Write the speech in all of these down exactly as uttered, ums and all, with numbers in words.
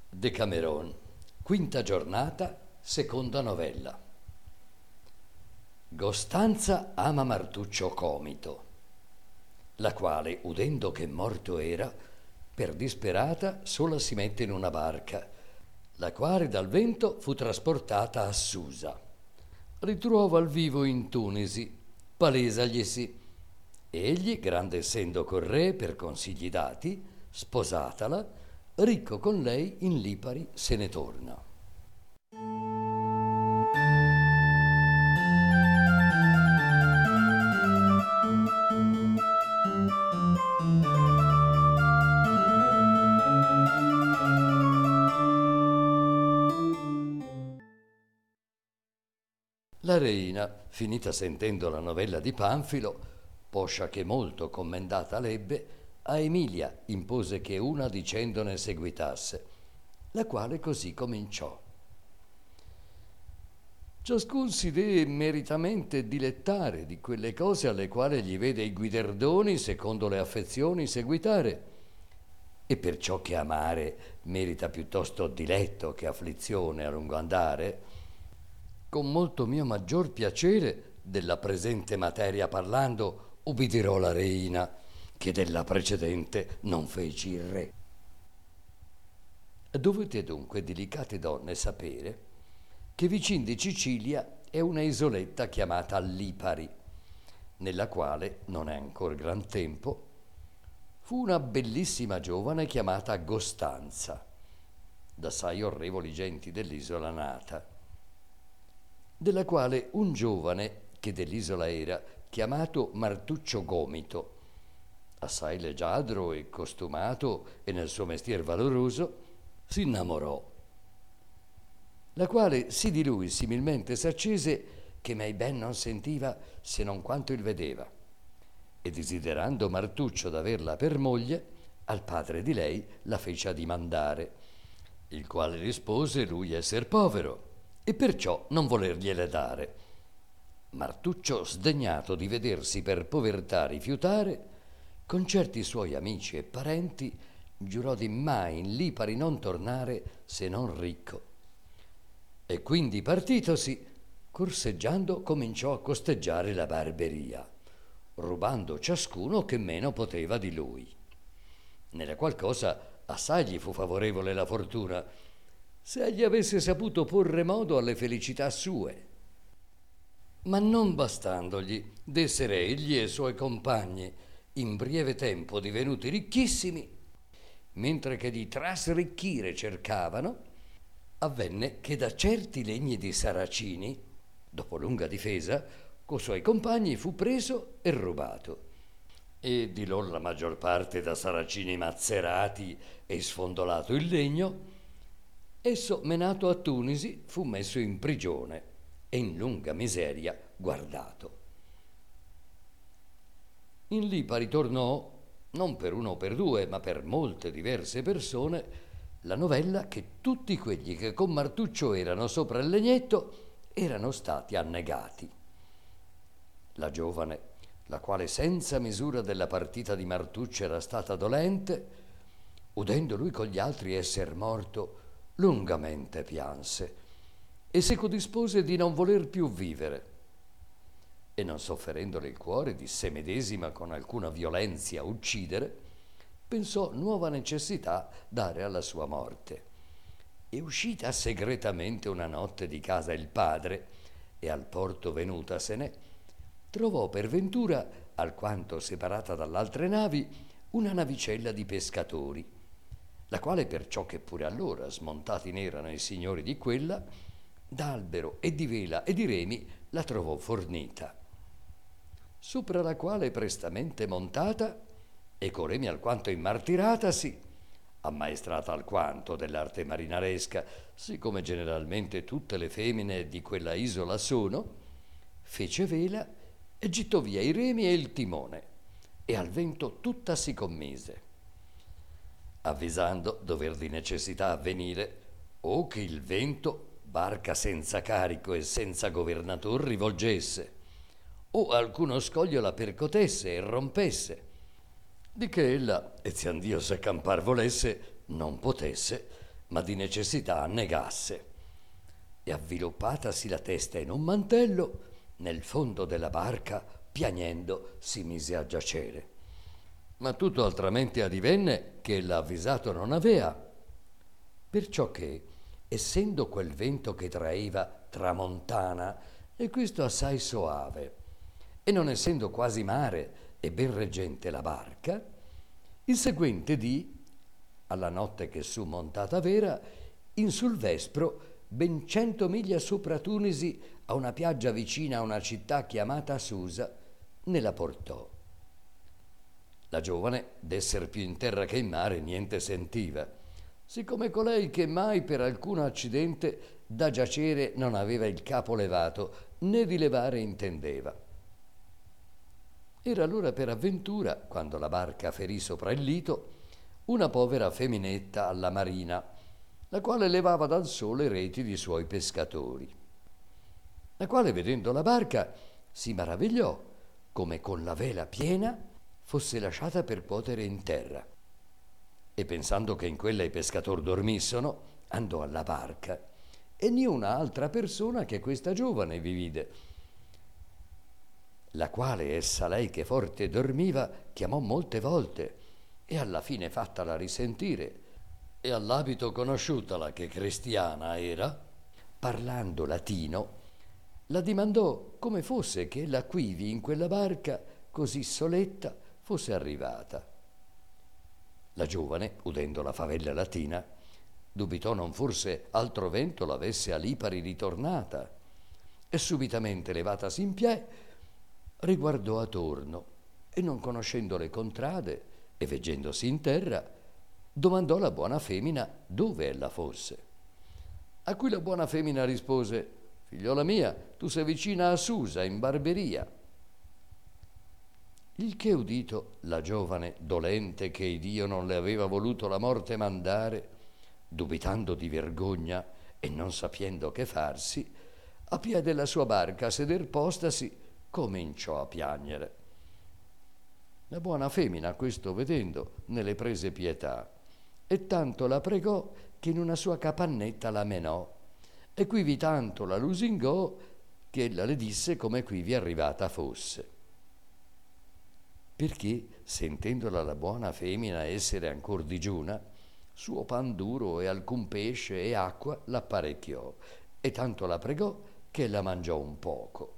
Decameron, quinta giornata, seconda novella. Gostanza ama Martuccio Comito, la quale, udendo che morto era, per disperata sola si mette in una barca, la quale dal vento fu trasportata a Susa. Ritruova al vivo in Tunisi, palesaglisi. Egli, grande essendo col re per consigli dati, sposatala, ricco con lei in Lipari se ne torna. La reina, finita sentendo la novella di Panfilo, poscia che molto commendata l'ebbe, a Emilia impose che una dicendone seguitasse, la quale così cominciò. Ciascun si dee meritamente dilettare di quelle cose alle quali gli vede i guiderdoni secondo le affezioni seguitare, e perciò che amare merita piuttosto diletto che afflizione a lungo andare, con molto mio maggior piacere della presente materia parlando ubbidirò la reina, che della precedente non feci il re. Dovete dunque, delicate donne, sapere che vicin di Sicilia è una isoletta chiamata Lipari, nella quale, non è ancor gran tempo, fu una bellissima giovane chiamata Gostanza, d'assai orrevoli genti dell'isola nata, della quale un giovane che dell'isola era, chiamato Martuccio Gomito, assai leggiadro e costumato e nel suo mestier valoroso, si innamorò, la quale sì di lui similmente s'accese che mai ben non sentiva se non quanto il vedeva, e desiderando Martuccio d'averla per moglie, al padre di lei la fece addimandare, il quale rispose lui esser povero e perciò non volergliele dare. Martuccio, sdegnato di vedersi per povertà rifiutare, con certi suoi amici e parenti giurò di mai in Lipari non tornare se non ricco. E quindi partitosi, corseggiando cominciò a costeggiare la barberia, rubando ciascuno che meno poteva di lui. Nella qual cosa assai gli fu favorevole la fortuna, se egli avesse saputo porre modo alle felicità sue. Ma non bastandogli d'essere egli e i suoi compagni in breve tempo divenuti ricchissimi, mentre che di trasricchire cercavano, avvenne che da certi legni di Saracini, dopo lunga difesa, co' suoi compagni fu preso e rubato. E di lor la maggior parte da Saracini mazzerati e sfondolato il legno, esso menato a Tunisi fu messo in prigione e in lunga miseria guardato. In Lipari tornò, non per uno o per due, ma per molte diverse persone, la novella che tutti quelli che con Martuccio erano sopra il legnetto erano stati annegati. La giovane, la quale senza misura della partita di Martuccio era stata dolente, udendo lui con gli altri esser morto, lungamente pianse e se codispose di non voler più vivere. E non sofferendole il cuore di se medesima con alcuna violenzia uccidere, pensò nuova necessità dare alla sua morte. E uscita segretamente una notte di casa il padre, e al porto venutasene, trovò per ventura, alquanto separata dall'altre navi, una navicella di pescatori, la quale, perciò che pure allora smontati n'erano i signori di quella, d'albero e di vela e di remi la trovò fornita, sopra la quale prestamente montata e co' remi alquanto immartiratasi, ammaestrata alquanto dell'arte marinaresca, siccome generalmente tutte le femmine di quella isola sono, fece vela e gittò via i remi e il timone, e al vento tutta si commise, avvisando dover di necessità avvenire o che il vento barca senza carico e senza governator rivolgesse, o alcuno scoglio la percotesse e rompesse, di che ella, eziandio se campar volesse, non potesse, ma di necessità annegasse, e avviluppatasi la testa in un mantello, nel fondo della barca, piagnendo, si mise a giacere. Ma tutto altramente adivenne che l'avvisato non avea, perciò che, essendo quel vento che traeva tramontana, e questo assai soave, e non essendo quasi mare e ben reggente la barca, il seguente dì, alla notte che su montata vera, in sul vespro, ben cento miglia sopra Tunisi, a una piaggia vicina a una città chiamata Susa, ne la portò. La giovane, d'esser più in terra che in mare, niente sentiva, siccome colei che mai per alcun accidente da giacere non aveva il capo levato, né di levare intendeva. Era allora per avventura, quando la barca ferì sopra il lito, una povera feminetta alla marina, la quale levava dal sole reti di suoi pescatori, la quale, vedendo la barca, si maravigliò come con la vela piena fosse lasciata per cuotere in terra, e pensando che in quella i pescatori dormissono, andò alla barca, e niuna altra persona che questa giovane vi vide, la quale essa lei che forte dormiva chiamò molte volte, e alla fine fattala risentire, e all'abito conosciutala che cristiana era, parlando latino, la dimandò come fosse che ella quivi in quella barca così soletta fosse arrivata. La giovane, udendo la favella latina, dubitò non forse altro vento l'avesse a Lipari ritornata, e subitamente levatasi in piè riguardò attorno, e non conoscendo le contrade e veggendosi in terra, domandò la buona femmina dove ella fosse. A cui la buona femmina rispose: figliola mia, tu sei vicina a Susa, in Barberia. Il che udito, la giovane, dolente che Dio non le aveva voluto la morte mandare, dubitando di vergogna e non sapiendo che farsi, a piè della sua barca a seder postasi, cominciò a piagnere. La buona femmina, questo vedendo, ne le prese pietà, e tanto la pregò che in una sua capannetta la menò, e quivi tanto la lusingò che ella le disse come quivi arrivata fosse. Perché, sentendola la buona femmina essere ancor digiuna, suo pan duro e alcun pesce e acqua l'apparecchiò, e tanto la pregò che la mangiò un poco.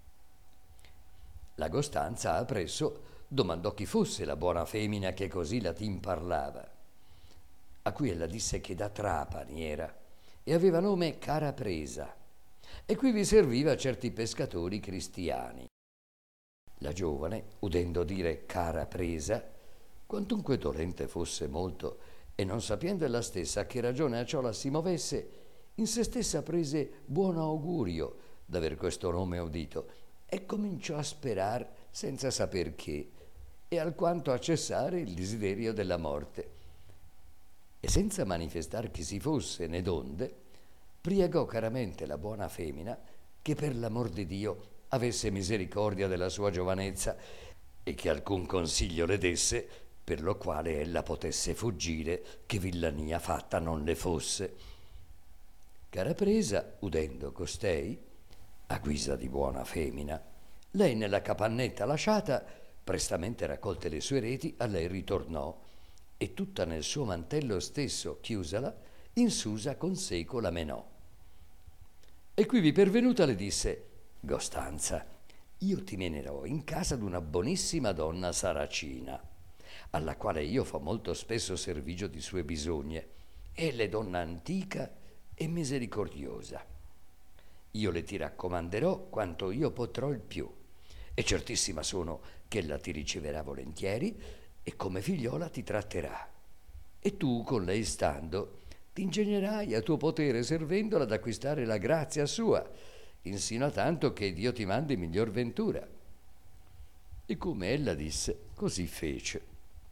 La Costanza appresso domandò chi fosse la buona femmina che così latin parlava, a cui ella disse che da Trapani era, e aveva nome Carapresa, e qui vi serviva certi pescatori cristiani. La giovane, udendo dire Carapresa, quantunque dolente fosse molto, e non sapiendo ella stessa a che ragione a ciò la si movesse, in se stessa prese buon augurio d'aver questo nome udito, e cominciò a sperar senza saper che, e alquanto a cessare il desiderio della morte. E senza manifestar chi si fosse né donde, priegò caramente la buona femmina che per l'amor di Dio avesse misericordia della sua giovanezza e che alcun consiglio le desse per lo quale ella potesse fuggire, che villania fatta non le fosse. Carapresa, udendo costei, a guisa di buona femmina, lei nella capannetta lasciata, prestamente raccolte le sue reti, a lei ritornò, e tutta nel suo mantello stesso chiusala, in Susa con seco la menò. E quivi pervenuta le disse: Costanza, io ti menerò in casa d'una bonissima donna saracina, alla quale io fo molto spesso servigio di sue bisogne. Elle è donna antica e misericordiosa. Io le ti raccomanderò quanto io potrò il più, e certissima sono che ella ti riceverà volentieri e come figliola ti tratterà. E tu, con lei stando, ti ingegnerai a tuo potere servendola ad acquistare la grazia sua, insino a tanto che Dio ti mandi miglior ventura. E come ella disse, così fece.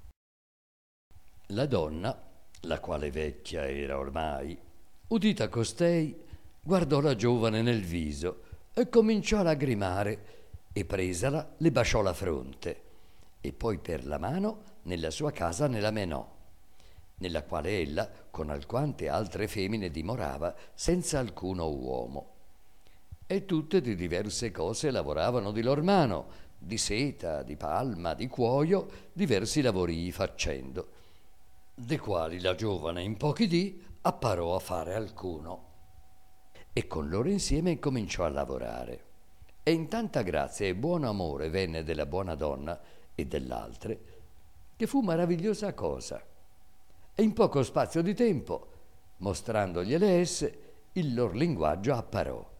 La donna, la quale vecchia era ormai, udita costei, guardò la giovane nel viso e cominciò a lagrimare, e presala le baciò la fronte, e poi per la mano nella sua casa ne la menò, nella quale ella con alquante altre femmine dimorava senza alcuno uomo. E tutte di diverse cose lavoravano di lor mano, di seta, di palma, di cuoio, diversi lavorii facendo, de quali la giovane in pochi dì apparò a fare alcuno. E con loro insieme cominciò a lavorare. E in tanta grazia e buono amore venne della buona donna e dell'altre, che fu maravigliosa cosa. E in poco spazio di tempo, mostrandogliele esse, il lor linguaggio apparò.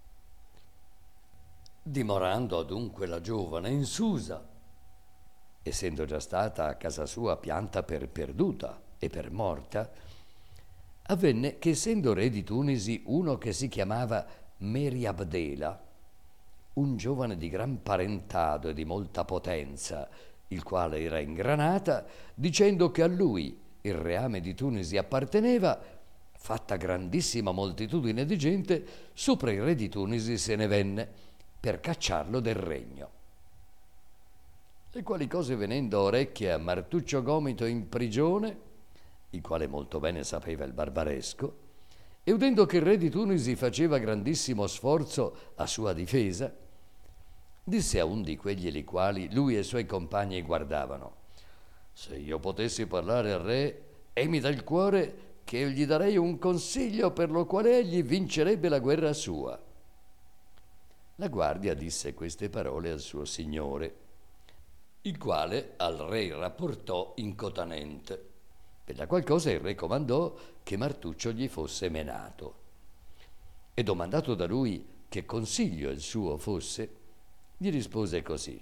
Dimorando adunque la giovane in Susa, essendo già stata a casa sua pianta per perduta e per morta, avvenne che essendo re di Tunisi uno che si chiamava Meriabdela, un giovane di gran parentado e di molta potenza, il quale era in Granata, dicendo che a lui il reame di Tunisi apparteneva, fatta grandissima moltitudine di gente, sopra il re di Tunisi se ne venne per cacciarlo del regno. Le quali cose venendo a orecchie a Martuccio Gomito in prigione, il quale molto bene sapeva il barbaresco, e udendo che il re di Tunisi faceva grandissimo sforzo a sua difesa, disse a un di quegli li quali lui e i suoi compagni guardavano: se io potessi parlare al re, emi dal cuore che io gli darei un consiglio per lo quale egli vincerebbe la guerra sua. La guardia disse queste parole al suo signore, il quale al re rapportò incotanente, per la qual cosa il re comandò che Martuccio gli fosse menato. E domandato da lui che consiglio il suo fosse, gli rispose così: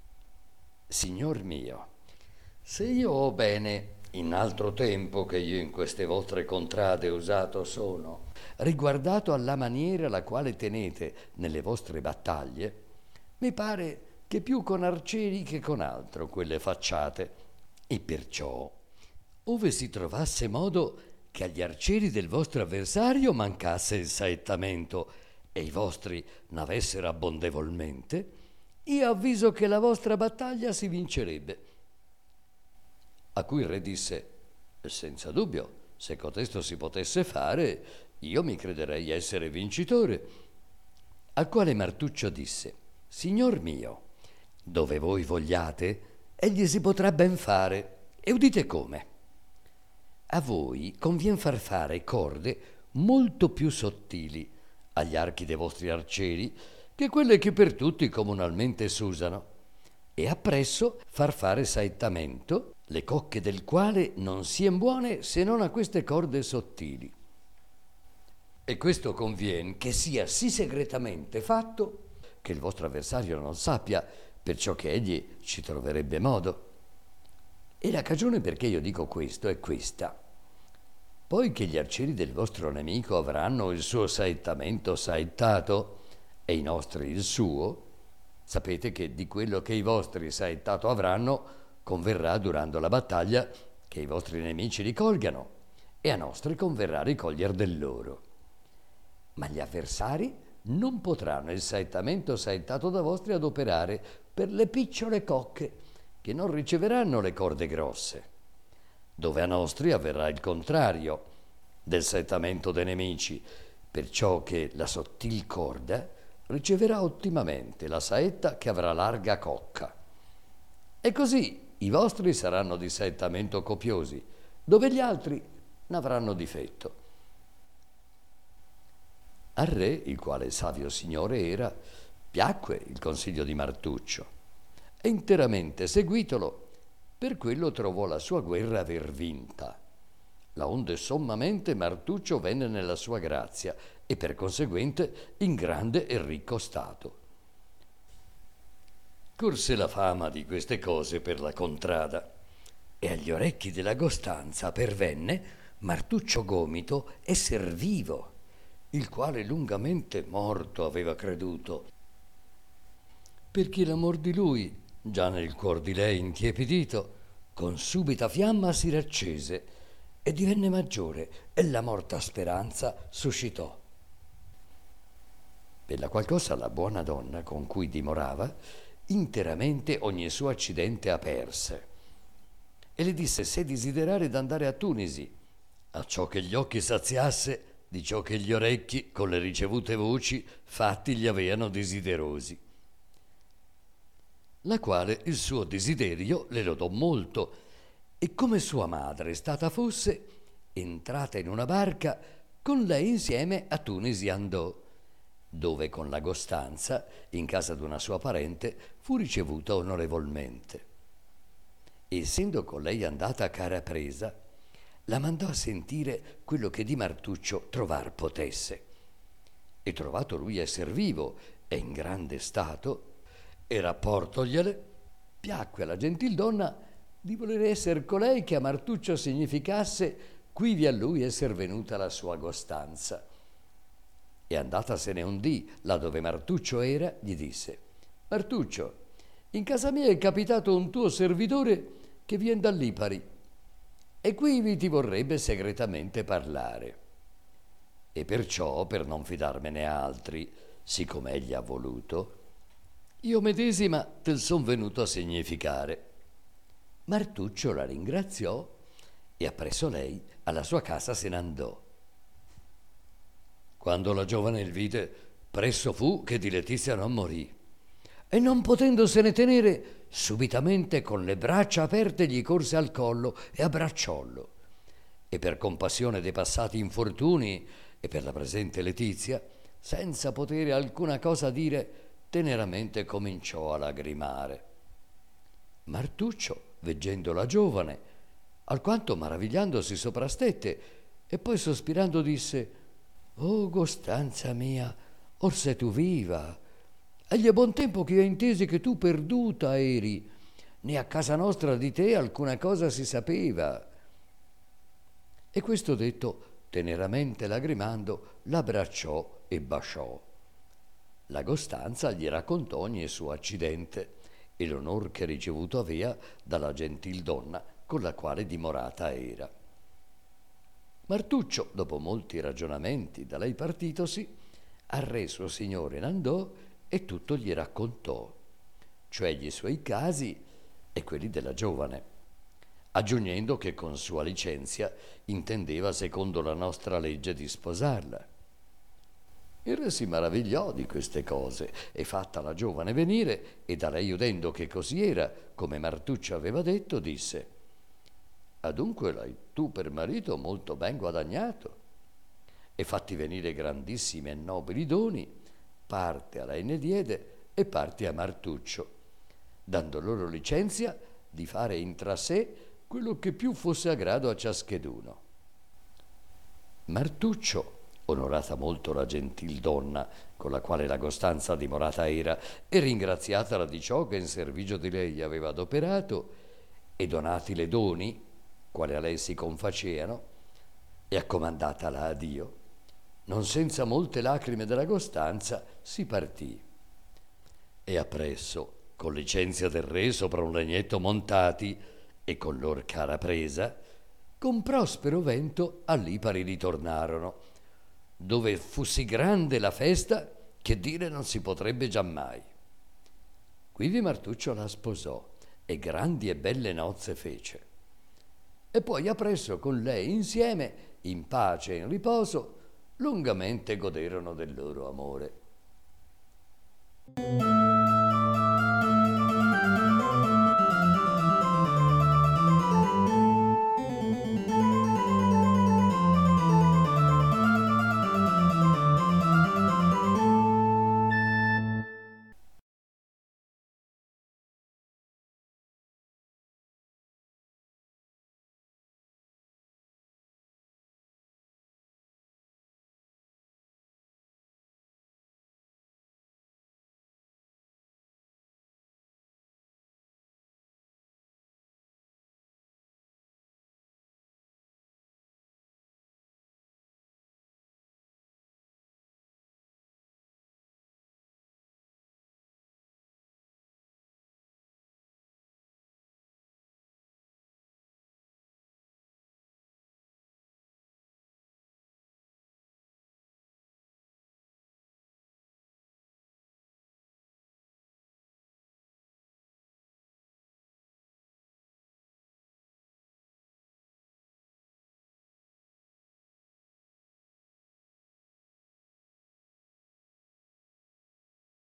signor mio, se io ho bene in altro tempo che io in queste vostre contrade usato sono, riguardato alla maniera la quale tenete nelle vostre battaglie, mi pare che più con arcieri che con altro quelle facciate, e perciò, ove si trovasse modo che agli arcieri del vostro avversario mancasse il saettamento e i vostri n'avessero abbondevolmente, io avviso che la vostra battaglia si vincerebbe. A cui il re disse: senza dubbio, se cotesto si potesse fare, io mi crederei essere vincitore. Al quale Martuccio disse: signor mio, dove voi vogliate, egli si potrà ben fare, e udite come. A voi convien far fare corde molto più sottili agli archi dei vostri arcieri che quelle che per tutti comunalmente s'usano, e appresso far fare saettamento, le cocche del quale non sien buone se non a queste corde sottili. E questo convien che sia sì segretamente fatto che il vostro avversario non sappia, perciò che egli ci troverebbe modo. E la cagione perché io dico questo è questa: poi che gli arcieri del vostro nemico avranno il suo saettamento saettato e i nostri il suo, sapete che di quello che i vostri saettato avranno converrà durando la battaglia che i vostri nemici li colgano, e a nostri converrà ricoglier del loro. Ma gli avversari non potranno il saettamento saettato da vostri adoperare per le picciole cocche, che non riceveranno le corde grosse, dove a nostri avverrà il contrario del saettamento dei nemici, perciò che la sottil corda riceverà ottimamente la saetta che avrà larga cocca. E così i vostri saranno di saettamento copiosi, dove gli altri n'avranno difetto. Al re, il quale savio signore era, piacque il consiglio di Martuccio, e interamente seguitolo, per quello trovò la sua guerra aver vinta, laonde sommamente Martuccio venne nella sua grazia e per conseguente in grande e ricco stato. Corse la fama di queste cose per la contrada, e agli orecchi della Costanza pervenne Martuccio Gomito esser vivo, il quale lungamente morto aveva creduto, perché l'amor di lui, già nel cuor di lei intiepidito, con subita fiamma si raccese e divenne maggiore, e la morta speranza suscitò. Per la qual cosa la buona donna con cui dimorava interamente ogni suo accidente aperse, e le disse se desiderare d'andare a Tunisi, a ciò che gli occhi saziasse di ciò che gli orecchi con le ricevute voci fatti gli aveano desiderosi. La quale il suo desiderio le lodò molto, e come sua madre stata fosse, entrata in una barca, con lei insieme a Tunisi andò, dove con la Costanza, in casa d'una sua parente, fu ricevuta onorevolmente. Essendo con lei andata a cara presa, la mandò a sentire quello che di Martuccio trovar potesse. E trovato lui esser vivo e in grande stato, e rapportogliele, piacque alla gentildonna di voler esser colei che a Martuccio significasse quivi a lui esser venuta la sua Costanza. E andatasene un dì là dove Martuccio era, gli disse: Martuccio, in casa mia è capitato un tuo servitore che vien da Lipari, e quivi ti vorrebbe segretamente parlare. E perciò, per non fidarmene altri, siccome egli ha voluto, io medesima tel son venuto a significare. Martuccio la ringraziò e appresso lei alla sua casa se n'andò. Quando la giovane il vide, presso fu che di letizia non morì, e non potendosene tenere, subitamente con le braccia aperte gli corse al collo e abbracciollo, e per compassione dei passati infortuni e per la presente letizia, senza potere alcuna cosa dire, teneramente cominciò a lagrimare. Martuccio, veggendo la giovane, alquanto maravigliandosi soprastette, e poi sospirando disse: «Oh, Costanza mia, or sei tu viva. Egli è buon tempo che io intesi che tu perduta eri, né a casa nostra di te alcuna cosa si sapeva». E questo detto, teneramente lagrimando, l'abbracciò e basciò. La Costanza gli raccontò ogni suo accidente e l'onor che ricevuto avea dalla gentil donna con la quale dimorata era. Martuccio, dopo molti ragionamenti da lei partitosi, al re suo signore n'andò e tutto gli raccontò, cioè gli suoi casi e quelli della giovane, aggiungendo che con sua licenzia intendeva secondo la nostra legge di sposarla. Il re si maravigliò di queste cose e fatta la giovane venire e da lei udendo che così era, come Martuccio aveva detto, disse: «Adunque l'hai tu per marito molto ben guadagnato». E fatti venire grandissimi e nobili doni, parte a lei ne diede e parte a Martuccio, dando loro licenzia di fare intra sé quello che più fosse a grado a ciascheduno. Martuccio, onorata molto la gentil donna con la quale la Costanza dimorata era, e ringraziatala di ciò che in servigio di lei aveva adoperato, e donati le doni, quali a lei si confaceano, e accomandatala a Dio, non senza molte lacrime della Costanza si partì. E appresso, con licenzia del re sopra un legnetto montati e con lor cara presa, con prospero vento a Lipari ritornarono, dove fu sì grande la festa che dire non si potrebbe giammai. Quivi Martuccio la sposò e grandi e belle nozze fece. E poi appresso con lei insieme, in pace e in riposo, lungamente goderono del loro amore.